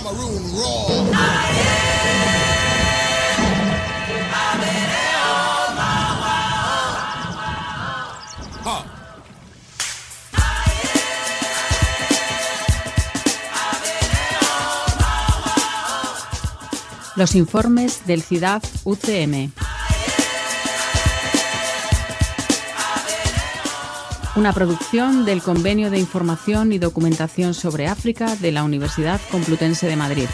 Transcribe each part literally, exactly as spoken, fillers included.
Cameroon raw. Los informes del C I D A F U C M. Una producción del Convenio de Información y Documentación sobre África de la Universidad Complutense de Madrid.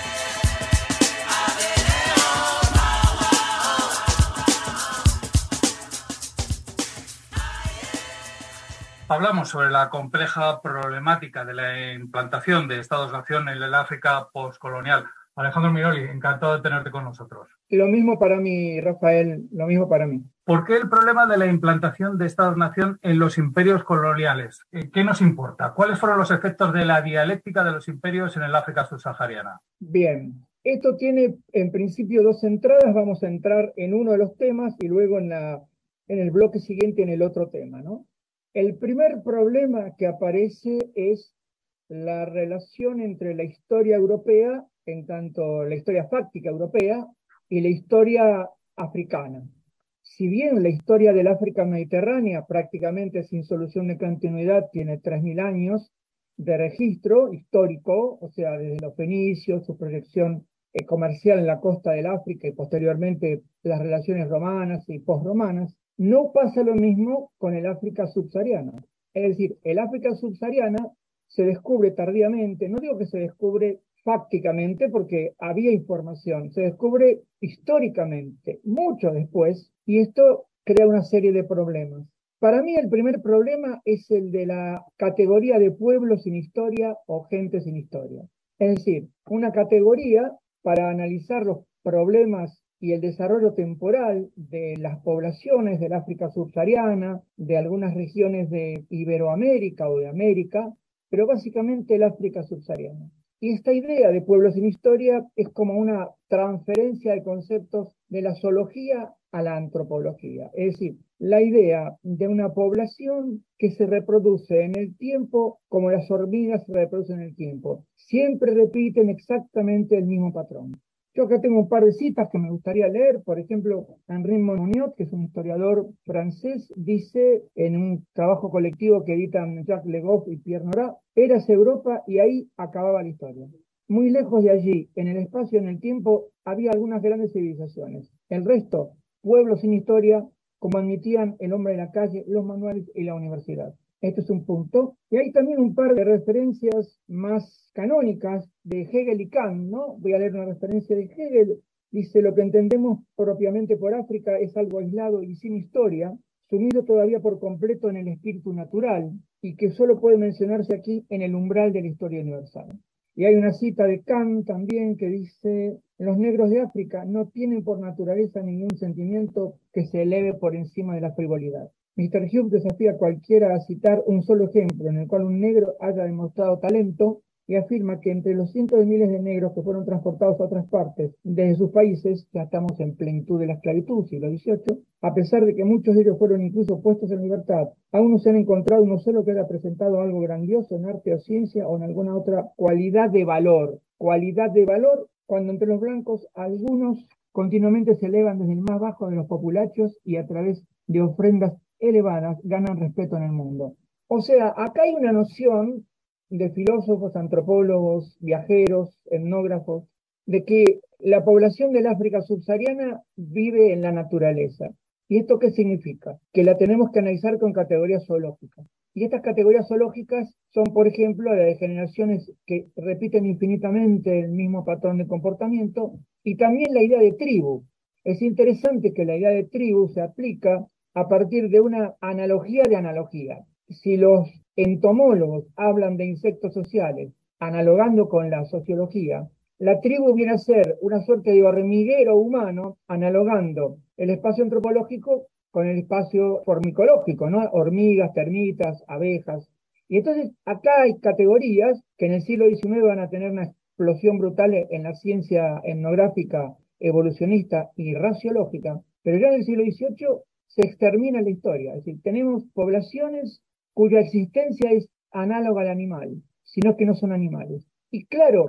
Hablamos sobre la compleja problemática de la implantación de Estados-nación en el África postcolonial. Alejandro Miroli, encantado de tenerte con nosotros. Lo mismo para mí, Rafael, lo mismo para mí. ¿Por qué el problema de la implantación de Estados-nación en los imperios coloniales? ¿Qué nos importa? ¿Cuáles fueron los efectos de la dialéctica de los imperios en el África subsahariana? Bien, esto tiene en principio dos entradas. Vamos a entrar en uno de los temas y luego en, la, en el bloque siguiente en el otro tema, ¿no? El primer problema que aparece es la relación entre la historia europea, en tanto la historia fáctica europea, y la historia africana. Si bien la historia del África mediterránea, prácticamente sin solución de continuidad, tiene tres mil años de registro histórico, o sea, desde los fenicios, su proyección eh, comercial en la costa del África y posteriormente las relaciones romanas y posromanas, no pasa lo mismo con el África subsahariana. Es decir, el África subsahariana se descubre tardíamente, no digo que se descubre fácticamente porque había información, se descubre históricamente, mucho después, y esto crea una serie de problemas. Para mí el primer problema es el de la categoría de pueblo sin historia o gente sin historia. Es decir, una categoría para analizar los problemas y el desarrollo temporal de las poblaciones del África subsahariana, de algunas regiones de Iberoamérica o de América, pero básicamente el África subsahariana. Y esta idea de pueblo sin historia es como una transferencia de conceptos de la zoología a la antropología. Es decir, la idea de una población que se reproduce en el tiempo como las hormigas se reproducen en el tiempo. Siempre repiten exactamente el mismo patrón. Yo acá tengo un par de citas que me gustaría leer. Por ejemplo, Henri Monod, que es un historiador francés, dice en un trabajo colectivo que editan Jacques Le Goff y Pierre Nora, érase Europa y ahí acababa la historia. Muy lejos de allí, en el espacio y en el tiempo, había algunas grandes civilizaciones. El resto, pueblos sin historia, como admitían el hombre de la calle, los manuales y la universidad. Este es un punto. Y hay también un par de referencias más canónicas de Hegel y Kant, ¿no? Voy a leer una referencia de Hegel. Dice, lo que entendemos propiamente por África es algo aislado y sin historia, sumido todavía por completo en el espíritu natural, y que solo puede mencionarse aquí en el umbral de la historia universal. Y hay una cita de Kant también que dice, los negros de África no tienen por naturaleza ningún sentimiento que se eleve por encima de la frivolidad. mister Hume desafía a cualquiera a citar un solo ejemplo en el cual un negro haya demostrado talento y afirma que entre los cientos de miles de negros que fueron transportados a otras partes desde sus países, ya estamos en plenitud de la esclavitud, siglo dieciocho, a pesar de que muchos de ellos fueron incluso puestos en libertad, aún no se han encontrado uno solo que haya presentado algo grandioso en arte o ciencia o en alguna otra cualidad de valor. Cualidad de valor cuando entre los blancos algunos continuamente se elevan desde el más bajo de los populachos y a través de ofrendas elevadas ganan respeto en el mundo. O sea, acá hay una noción de filósofos, antropólogos, viajeros, etnógrafos, de que la población del África subsahariana vive en la naturaleza. ¿Y esto qué significa? Que la tenemos que analizar con categorías zoológicas. Y estas categorías zoológicas son, por ejemplo, las de generaciones que repiten infinitamente el mismo patrón de comportamiento, y también la idea de tribu. Es interesante que la idea de tribu se aplica a partir de una analogía de analogía. Si los entomólogos hablan de insectos sociales, analogando con la sociología, la tribu viene a ser una suerte de hormiguero humano, analogando el espacio antropológico con el espacio formicológico, ¿no? Hormigas, termitas, abejas. Y entonces acá hay categorías que en el siglo diecinueve van a tener una explosión brutal en la ciencia etnográfica, evolucionista y raciológica, pero ya en el siglo dieciocho se extermina la historia. Es decir, tenemos poblaciones cuya existencia es análoga al animal, sino que no son animales. Y claro,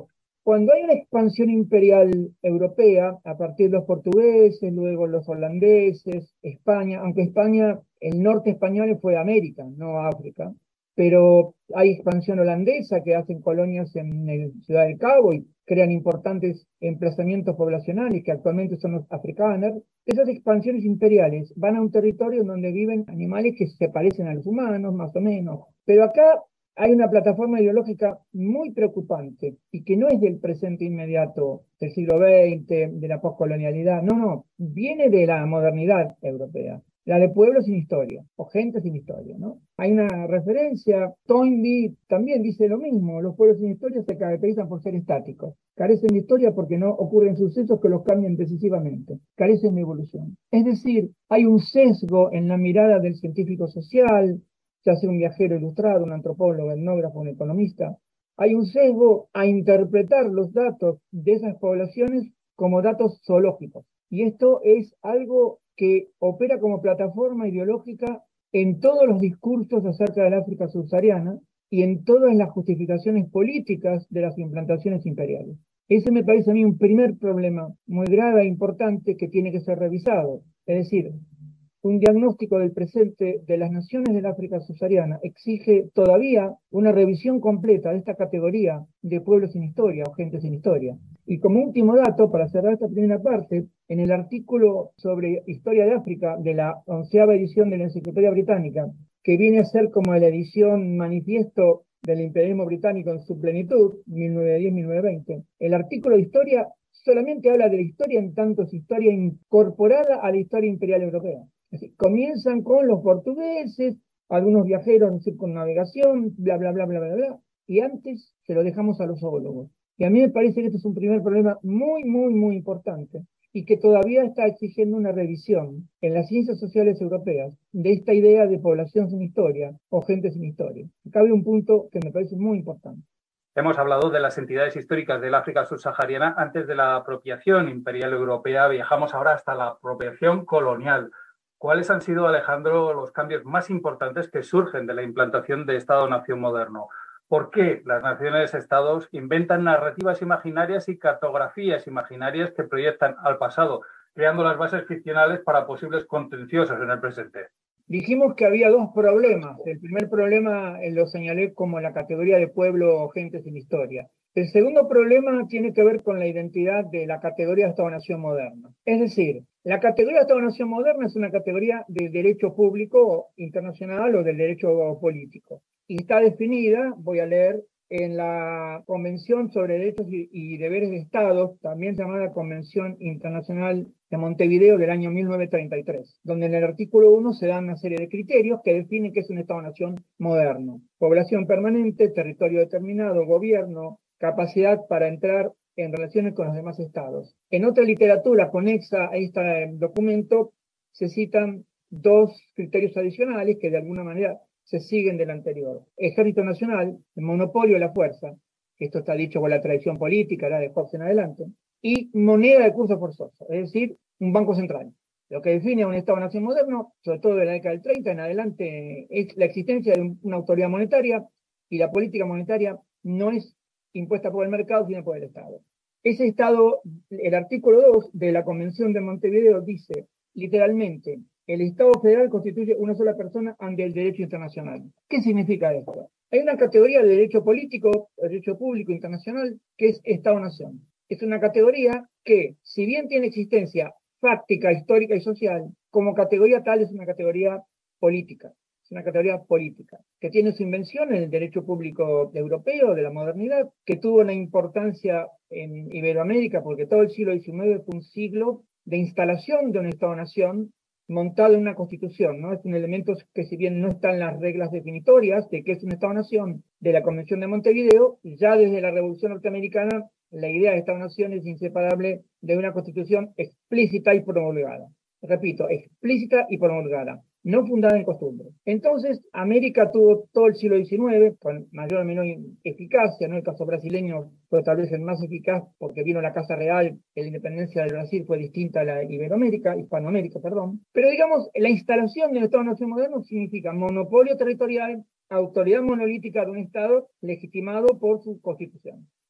Cuando hay una expansión imperial europea, a partir de los portugueses, luego los holandeses, España, aunque España, el norte español fue América, no África, pero hay expansión holandesa que hacen colonias en el Ciudad del Cabo y crean importantes emplazamientos poblacionales que actualmente son los afrikaners. Esas expansiones imperiales van a un territorio donde viven animales que se parecen a los humanos, más o menos. Pero acá hay una plataforma ideológica muy preocupante y que no es del presente inmediato del siglo veinte, de la poscolonialidad, no, no, viene de la modernidad europea. La de pueblos sin historia, o gente sin historia, ¿no? Hay una referencia, Toynbee también dice lo mismo, los pueblos sin historia se caracterizan por ser estáticos, carecen de historia porque no ocurren sucesos que los cambien decisivamente, carecen de evolución. Es decir, hay un sesgo en la mirada del científico social, ya sea un viajero ilustrado, un antropólogo, etnógrafo, un economista, hay un sesgo a interpretar los datos de esas poblaciones como datos zoológicos. Y esto es algo que opera como plataforma ideológica en todos los discursos acerca del África subsahariana y en todas las justificaciones políticas de las implantaciones imperiales. Ese me parece a mí un primer problema muy grave e importante que tiene que ser revisado. Es decir, un diagnóstico del presente de las naciones del África subsahariana exige todavía una revisión completa de esta categoría de pueblos sin historia o gente sin historia. Y como último dato, para cerrar esta primera parte, en el artículo sobre historia de África de la onceava edición de la Enciclopedia Británica, que viene a ser como la edición manifiesto del imperialismo británico en su plenitud, mil novecientos diez a mil novecientos veinte, el artículo de historia solamente habla de la historia en tanto es historia incorporada a la historia imperial europea. Es decir, comienzan con los portugueses, algunos viajeros en circunnavegación, bla, bla, bla, bla, bla, bla, y antes se lo dejamos a los zoólogos. Y a mí me parece que este es un primer problema muy, muy, muy importante y que todavía está exigiendo una revisión en las ciencias sociales europeas de esta idea de población sin historia o gente sin historia. Cabe un punto que me parece muy importante. Hemos hablado de las entidades históricas del África subsahariana antes de la apropiación imperial europea. Viajamos ahora hasta la apropiación colonial. ¿Cuáles han sido, Alejandro, los cambios más importantes que surgen de la implantación de Estado-nación moderno? ¿Por qué las naciones-estados inventan narrativas imaginarias y cartografías imaginarias que proyectan al pasado, creando las bases ficcionales para posibles contenciosos en el presente? Dijimos que había dos problemas. El primer problema lo señalé como la categoría de pueblo o gente sin historia. El segundo problema tiene que ver con la identidad de la categoría de Estado-Nación moderna. Es decir, la categoría de Estado-Nación moderna es una categoría del derecho público internacional o del derecho político. Y está definida, voy a leer, en la Convención sobre Derechos y, y Deberes de Estados, también llamada Convención Internacional de Montevideo del año mil novecientos treinta y tres, donde en el artículo uno se dan una serie de criterios que definen qué es un Estado-Nación moderno. Población permanente, territorio determinado, gobierno, capacidad para entrar en relaciones con los demás estados. En otra literatura conexa a este documento se citan dos criterios adicionales que de alguna manera se siguen del anterior. Ejército Nacional, el monopolio de la fuerza, esto está dicho con la tradición política, la de Hobbes en adelante, y moneda de curso forzoso, es decir, un banco central. Lo que define a un Estado-Nación moderno, sobre todo de la década del treinta en adelante, es la existencia de un, una autoridad monetaria, y la política monetaria no es impuesta por el mercado, sino por el Estado. Ese Estado, el artículo dos de la Convención de Montevideo dice, literalmente, el Estado federal constituye una sola persona ante el derecho internacional. ¿Qué significa esto? Hay una categoría de derecho político, derecho público internacional, que es Estado-Nación. Es una categoría que, si bien tiene existencia fáctica, histórica y social, como categoría tal es una categoría política. Es una categoría política, que tiene su invención en el derecho público europeo de la modernidad, que tuvo una importancia en Iberoamérica, porque todo el siglo diecinueve fue un siglo de instalación de un Estado-Nación montado en una constitución, ¿no? Es un elemento que, si bien no están las reglas definitorias de qué es un Estado-Nación de la Convención de Montevideo, ya desde la Revolución Norteamericana la idea de Estado-Nación es inseparable de una constitución explícita y promulgada. Repito, explícita y promulgada, no fundada en costumbre. Entonces, América tuvo todo el siglo diecinueve, con mayor o menor eficacia, ¿no? El caso brasileño fue tal vez el más eficaz porque vino la Casa Real, que la independencia del Brasil fue distinta a la Iberoamérica, Hispanoamérica, perdón. Pero digamos, la instalación del Estado-Nación moderno significa monopolio territorial, autoridad monolítica de un Estado legitimado por su constitución.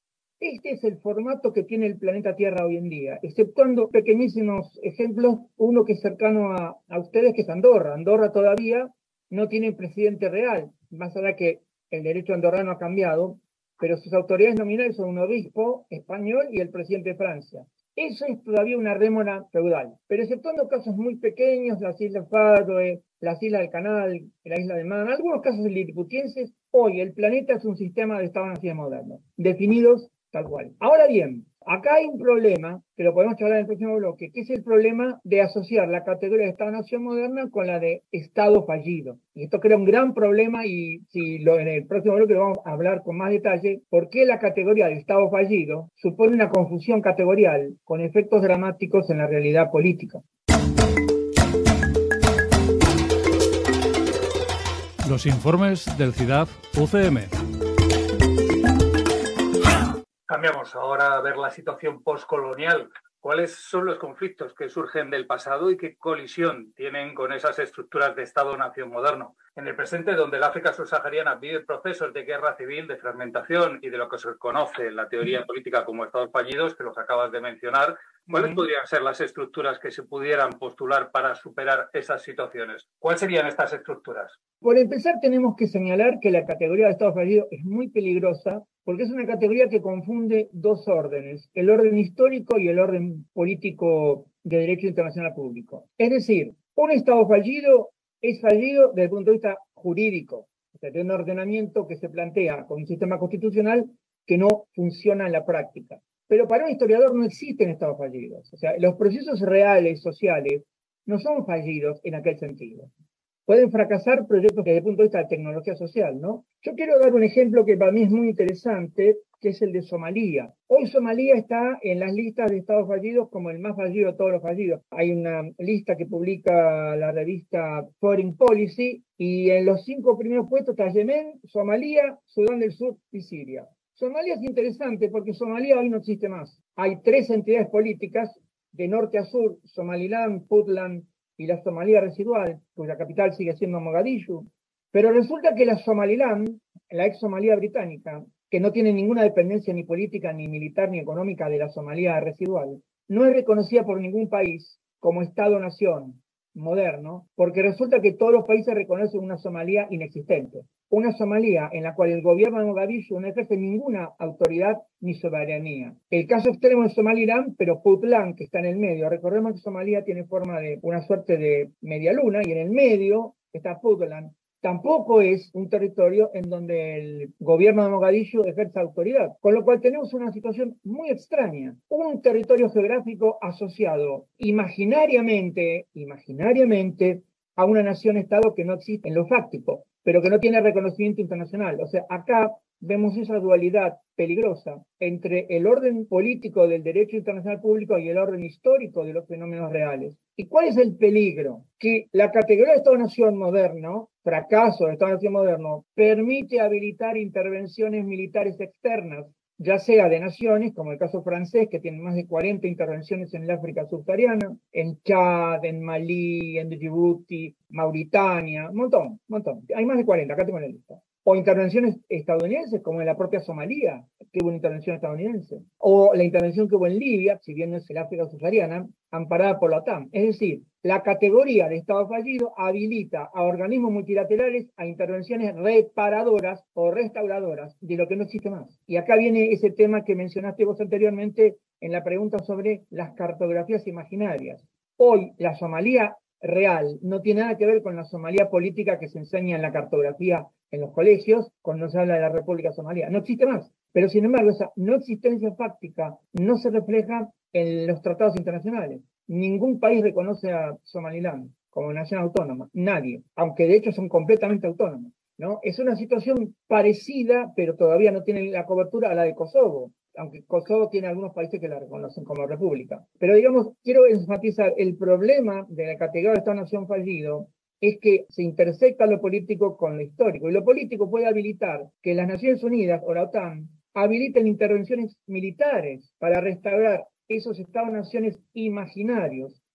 Este es el formato que tiene el planeta Tierra hoy en día, exceptuando pequeñísimos ejemplos, uno que es cercano a, a ustedes, que es Andorra. Andorra todavía no tiene presidente real, más allá que el derecho andorrano ha cambiado, pero sus autoridades nominales son un obispo español y el presidente de Francia. Eso es todavía una rémora feudal, pero exceptuando casos muy pequeños, las Islas Faroe, las Islas del Canal, la isla de Man, algunos casos liliputienses, hoy el planeta es un sistema de Estado-nación moderno, definidos tal cual. Ahora bien, acá hay un problema, que lo podemos charlar en el próximo bloque, que es el problema de asociar la categoría de Estado-nación moderna con la de Estado fallido. Y esto crea un gran problema, y si lo, en el próximo bloque lo vamos a hablar con más detalle, por qué la categoría de Estado fallido supone una confusión categorial con efectos dramáticos en la realidad política. Los informes del C I D A F U C M. Cambiamos ahora a ver la situación postcolonial. ¿Cuáles son los conflictos que surgen del pasado y qué colisión tienen con esas estructuras de Estado-nación moderno? En el presente, donde el África subsahariana vive procesos de guerra civil, de fragmentación y de lo que se conoce en la teoría política como estados fallidos, que los acabas de mencionar, ¿cuáles uh-huh. podrían ser las estructuras que se pudieran postular para superar esas situaciones? ¿Cuáles serían estas estructuras? Por empezar, tenemos que señalar que la categoría de Estado fallido es muy peligrosa porque es una categoría que confunde dos órdenes, el orden histórico y el orden político de derecho internacional público. Es decir, un Estado fallido es fallido desde el punto de vista jurídico, o sea, de un ordenamiento que se plantea con un sistema constitucional que no funciona en la práctica. Pero para un historiador no existen estados fallidos. O sea, los procesos reales, sociales, no son fallidos en aquel sentido. Pueden fracasar proyectos desde el punto de vista de tecnología social, ¿no? Yo quiero dar un ejemplo que para mí es muy interesante, que es el de Somalia. Hoy Somalia está en las listas de estados fallidos como el más fallido de todos los fallidos. Hay una lista que publica la revista Foreign Policy y en los cinco primeros puestos está Yemen, Somalia, Sudán del Sur y Siria. Somalia es interesante porque Somalia hoy no existe más. Hay tres entidades políticas de norte a sur, Somaliland, Puntland y la Somalia residual, cuya capital sigue siendo Mogadishu. Pero resulta que la Somaliland, la ex Somalia británica, que no tiene ninguna dependencia ni política, ni militar, ni económica de la Somalia residual, no es reconocida por ningún país como Estado-nación moderno, porque resulta que todos los países reconocen una Somalia inexistente. Una Somalia en la cual el gobierno de Mogadishu no ejerce ninguna autoridad ni soberanía. El caso extremo es Somaliland, pero Puntland, que está en el medio. Recordemos que Somalia tiene forma de una suerte de media luna, y en el medio está Puntland. Tampoco es un territorio en donde el gobierno de Mogadishu ejerce autoridad, con lo cual tenemos una situación muy extraña. Un territorio geográfico asociado imaginariamente, imaginariamente a una nación-estado que no existe en lo fáctico, pero que no tiene reconocimiento internacional. O sea, acá vemos esa dualidad peligrosa entre el orden político del derecho internacional público y el orden histórico de los fenómenos reales. ¿Y cuál es el peligro? Que la categoría de Estado-nación moderno, fracaso de Estado-nación moderno, permite habilitar intervenciones militares externas, ya sea de naciones, como el caso francés, que tiene más de cuarenta intervenciones en el África subsahariana, en Chad, en Malí, en Djibouti, Mauritania, un montón, un montón. Hay más de cuarenta, acá tengo la lista. O intervenciones estadounidenses, como en la propia Somalia, que hubo una intervención estadounidense. O la intervención que hubo en Libia, si bien no es el África subsahariana, amparada por la OTAN. Es decir, la categoría de Estado fallido habilita a organismos multilaterales a intervenciones reparadoras o restauradoras de lo que no existe más. Y acá viene ese tema que mencionaste vos anteriormente en la pregunta sobre las cartografías imaginarias. Hoy la Somalia real no tiene nada que ver con la Somalia política que se enseña en la cartografía en los colegios cuando se habla de la República Somalía. No existe más. Pero sin embargo, esa no existencia fáctica no se refleja en los tratados internacionales. Ningún país reconoce a Somaliland como nación autónoma. Nadie. Aunque de hecho son completamente autónomos, ¿no? Es una situación parecida, pero todavía no tiene la cobertura a la de Kosovo. Aunque Kosovo tiene algunos países que la reconocen como república. Pero digamos, quiero enfatizar, el problema de la categoría de Estado-nación fallido es que se intersecta lo político con lo histórico. Y lo político puede habilitar que las Naciones Unidas o la OTAN habiliten intervenciones militares para restaurar esos estados-naciones imaginarios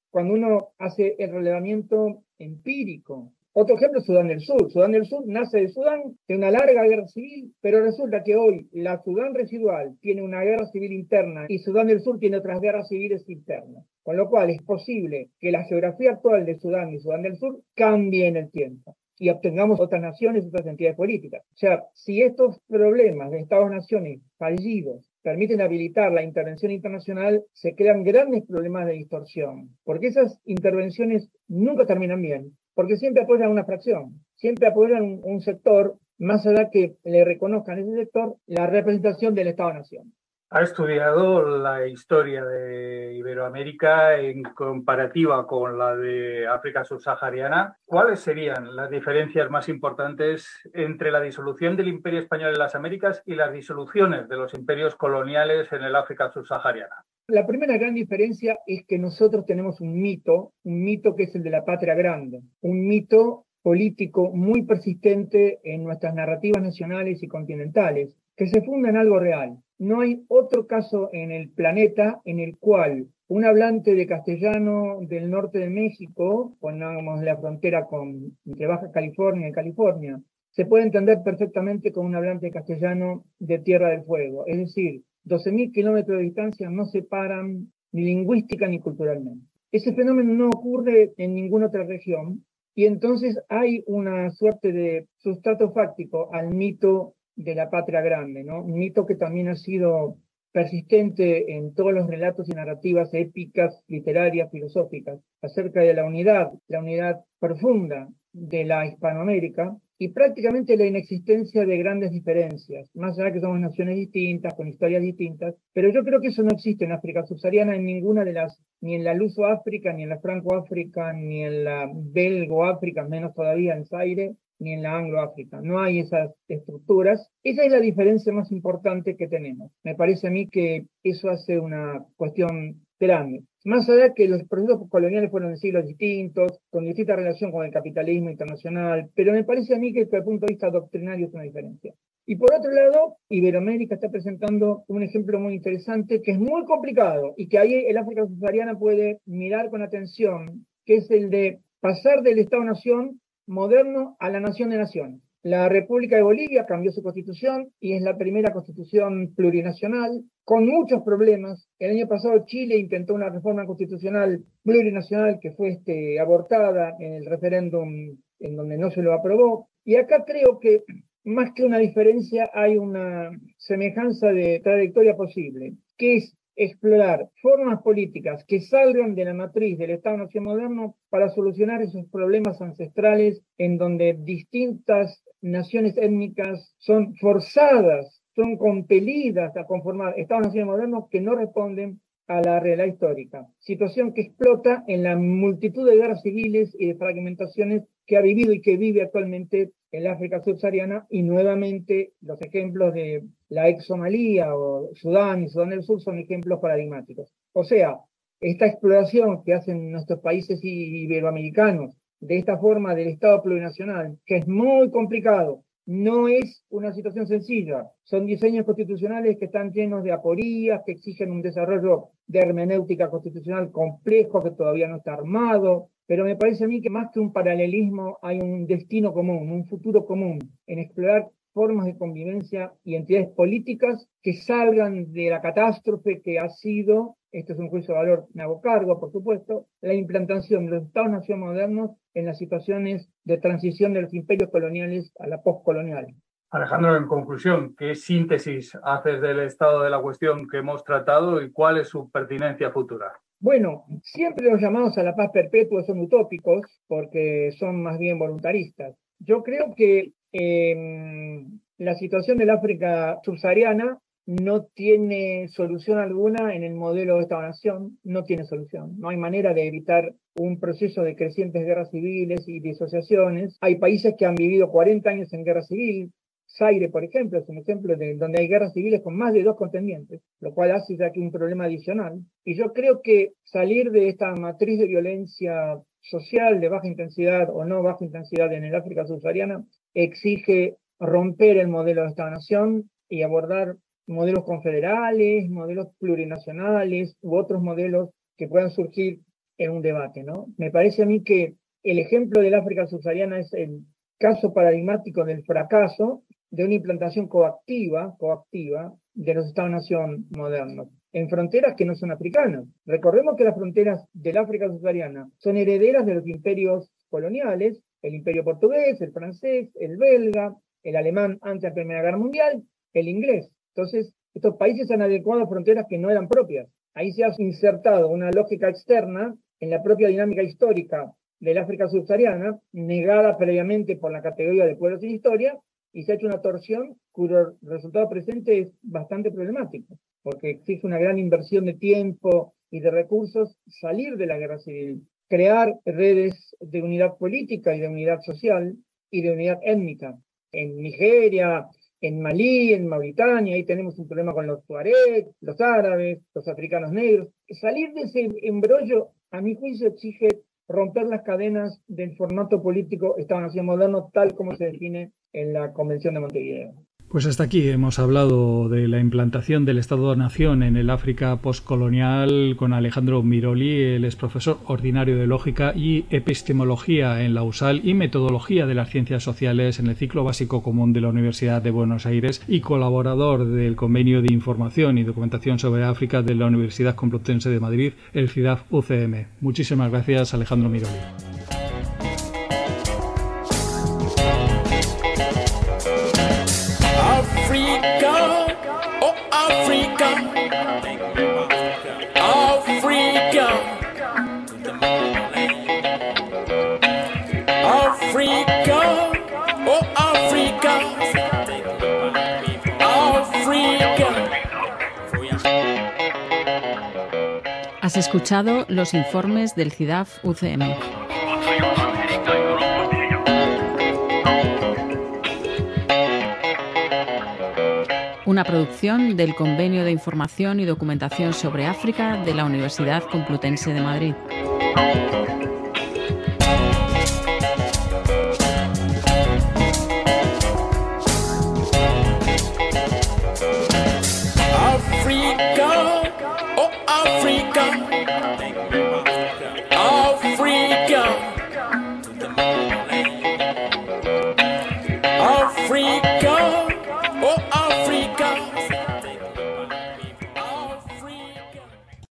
cuando uno hace el relevamiento empírico. Otro ejemplo es Sudán del Sur. Sudán del Sur nace de Sudán, de una larga guerra civil, pero resulta que hoy la Sudán residual tiene una guerra civil interna y Sudán del Sur tiene otras guerras civiles internas. Con lo cual es posible que la geografía actual de Sudán y Sudán del Sur cambie en el tiempo y obtengamos otras naciones, otras entidades políticas. O sea, si estos problemas de Estados-naciones fallidos permiten habilitar la intervención internacional, se crean grandes problemas de distorsión, porque esas intervenciones nunca terminan bien, porque siempre apoyan una fracción, siempre apoyan un, un sector, más allá que le reconozcan a ese sector la representación del Estado-nación. Ha estudiado la historia de Iberoamérica en comparativa con la de África subsahariana. ¿Cuáles serían las diferencias más importantes entre la disolución del Imperio Español en las Américas y las disoluciones de los imperios coloniales en el África subsahariana? La primera gran diferencia es que nosotros tenemos un mito, un mito que es el de la patria grande, un mito político muy persistente en nuestras narrativas nacionales y continentales, que se funda en algo real. No hay otro caso en el planeta en el cual un hablante de castellano del norte de México, pongamos la frontera con, entre Baja California y California, se puede entender perfectamente con un hablante de castellano de Tierra del Fuego. Es decir, doce mil kilómetros de distancia no separan ni lingüística ni culturalmente. Ese fenómeno no ocurre en ninguna otra región y entonces hay una suerte de sustrato fáctico al mito de la patria grande, ¿no? Un mito que también ha sido persistente en todos los relatos y narrativas épicas, literarias, filosóficas, acerca de la unidad, la unidad profunda de la Hispanoamérica y prácticamente la inexistencia de grandes diferencias, más allá que somos naciones distintas, con historias distintas, pero yo creo que eso no existe en África subsahariana en ninguna de las, ni en la Luso-África, ni en la Franco-África, ni en la Belgo-África, menos todavía en Zaire, ni en la Anglo-África. No hay esas estructuras. Esa es la diferencia más importante que tenemos. Me parece a mí que eso hace una cuestión grande. Más allá que los procesos coloniales fueron en siglos distintos, con distinta relación con el capitalismo internacional, pero me parece a mí que desde el punto de vista doctrinario es una diferencia. Y por otro lado, Iberoamérica está presentando un ejemplo muy interesante que es muy complicado y que ahí el África subsahariana puede mirar con atención, que es el de pasar del Estado-nación moderno a la nación de naciones. La República de Bolivia cambió su constitución y es la primera constitución plurinacional, con muchos problemas. El año pasado Chile intentó una reforma constitucional plurinacional que fue este, abortada en el referéndum en donde no se lo aprobó. Y acá creo que más que una diferencia hay una semejanza de trayectoria posible, que es explorar formas políticas que salgan de la matriz del Estado-nación moderno para solucionar esos problemas ancestrales en donde distintas naciones étnicas son forzadas, son compelidas a conformar Estados-nación modernos que no responden a la realidad histórica. Situación que explota en la multitud de guerras civiles y de fragmentaciones que ha vivido y que vive actualmente en la África subsahariana, y nuevamente los ejemplos de la ex Somalía o Sudán y Sudán del Sur son ejemplos paradigmáticos. O sea, esta exploración que hacen nuestros países iberoamericanos de esta forma del Estado plurinacional, que es muy complicado, no es una situación sencilla. Son diseños constitucionales que están llenos de aporías, que exigen un desarrollo de hermenéutica constitucional complejo que todavía no está armado. Pero me parece a mí que más que un paralelismo hay un destino común, un futuro común en explorar formas de convivencia y entidades políticas que salgan de la catástrofe que ha sido, esto es un juicio de valor, me hago cargo, por supuesto, la implantación de los Estados-nación modernos en las situaciones de transición de los imperios coloniales a la postcolonial. Alejandro, en conclusión, ¿qué síntesis haces del estado de la cuestión que hemos tratado y cuál es su pertinencia futura? Bueno, siempre los llamados a la paz perpetua son utópicos porque son más bien voluntaristas. Yo creo que eh, la situación del África subsahariana no tiene solución alguna en el modelo de Estado-nación, no tiene solución. No hay manera de evitar un proceso de crecientes guerras civiles y disociaciones. Hay países que han vivido cuarenta años en guerra civil. Zaire, por ejemplo, es un ejemplo de donde hay guerras civiles con más de dos contendientes, lo cual hace ya que un problema adicional. Y yo creo que salir de esta matriz de violencia social de baja intensidad o no baja intensidad en el África subsahariana exige romper el modelo de Estado-nación y abordar modelos confederales, modelos plurinacionales u otros modelos que puedan surgir en un debate, ¿no? Me parece a mí que el ejemplo del África subsahariana es el caso paradigmático del fracaso de una implantación coactiva, coactiva de los Estados-nación modernos en fronteras que no son africanas. Recordemos que las fronteras del África subsahariana son herederas de los imperios coloniales, el imperio portugués, el francés, el belga, el alemán antes de la Primera Guerra Mundial, el inglés. Entonces, estos países han adecuado fronteras que no eran propias. Ahí se ha insertado una lógica externa en la propia dinámica histórica del África subsahariana, negada previamente por la categoría de pueblos sin historia, y se ha hecho una torsión cuyo resultado presente es bastante problemático, porque exige una gran inversión de tiempo y de recursos salir de la guerra civil, crear redes de unidad política y de unidad social y de unidad étnica. En Nigeria, en Malí, en Mauritania, ahí tenemos un problema con los tuareg, los árabes, los africanos negros. Salir de ese embrollo, a mi juicio, exige romper las cadenas del formato político Estado-nación moderno tal como se define en la Convención de Montevideo. Pues hasta aquí hemos hablado de la implantación del Estado-nación en el África postcolonial con Alejandro Miroli. Él es profesor ordinario de Lógica y Epistemología en la U S A L y Metodología de las Ciencias Sociales en el Ciclo Básico Común de la Universidad de Buenos Aires y colaborador del Convenio de Información y Documentación sobre África de la Universidad Complutense de Madrid, el C I D A F U C M. Muchísimas gracias, Alejandro Miroli. Has escuchado los informes del C I D A F U C M. Una producción del Convenio de Información y Documentación sobre África de la Universidad Complutense de Madrid. Africa, oh Africa.